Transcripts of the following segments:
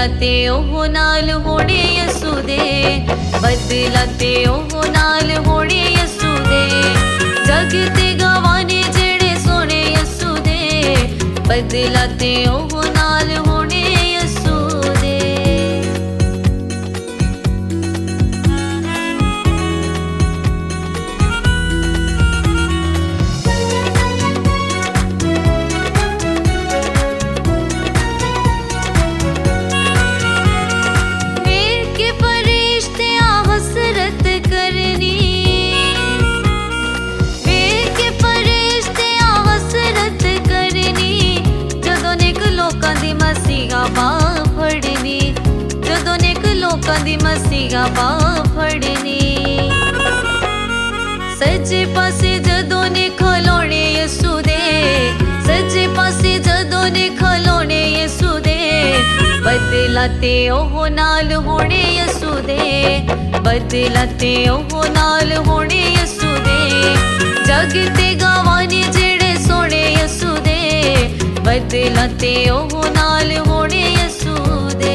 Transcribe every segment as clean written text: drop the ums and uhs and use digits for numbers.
बदलाते ओह नाल होने यसू दे, बदलाते ओह नाल होने यसू दे। जग ते गवाने जेड़े सोने यसू दे, बदलाते ओह नाल होने यसू दे। मसीहा पा फड़नी सज्जे पासे जदों ने खलोने यसू दे, सज्जे पासे जदों ने खलोने यसू दे। बदलाते ओह नाल होने यसू दे, बदलाते ओह नाल होने यसू दे। जग ते गवाने जेड़े सोने यसू दे, बदलाते ओह नाल होने यसू दे।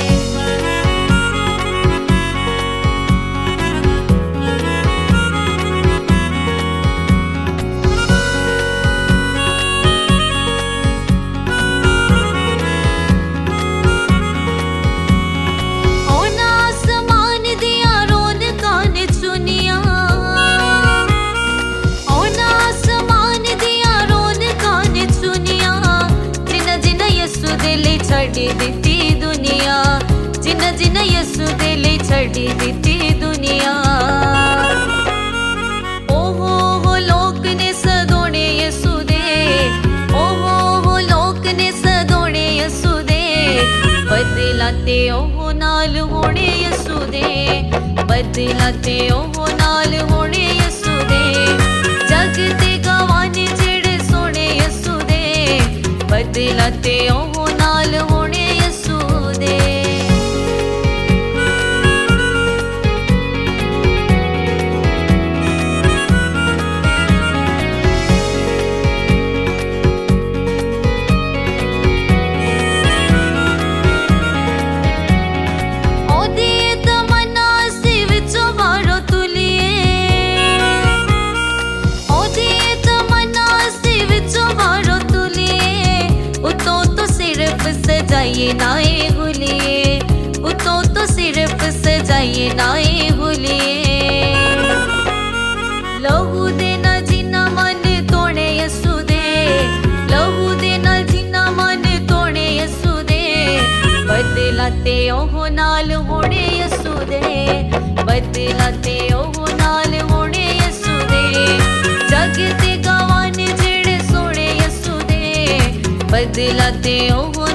छड़ी दिती दुनिया, जिन्ना जिन्ना यसू दे लई छड़ी दिती दुनिया। ओहो लोक ने सदोने यसू दे, ओहो लोक ने सदोने यसू दे। बदलाते ओह नाल होने यसू दे, बदलाते ओह नाल होने यसू दे। जग ते गवाने जेड़े सोने यसू दे, बदलाते ओह नाल होने यसू दे। ओदी तमन्ना सी विचों बाहरों तुलिए, ओदी तमन्ना सी विचों बाहरों तुलिए। उतों तो सिर्फ सजाइए नाए गुलिए, उतों तो सिर्फ सजाइए नाए गुलिए। लहू दे नाल जिन्ना मन तोड़े यसू दे, लहू दे नाल जिन्ना मन तोड़े यसू दे। बदलाते ओह नाल होने यसू दे, बदलाते ओह नाल होने यसू दे। जग ते गवाने जेड़े सोने यसू दे, बदलाते ओह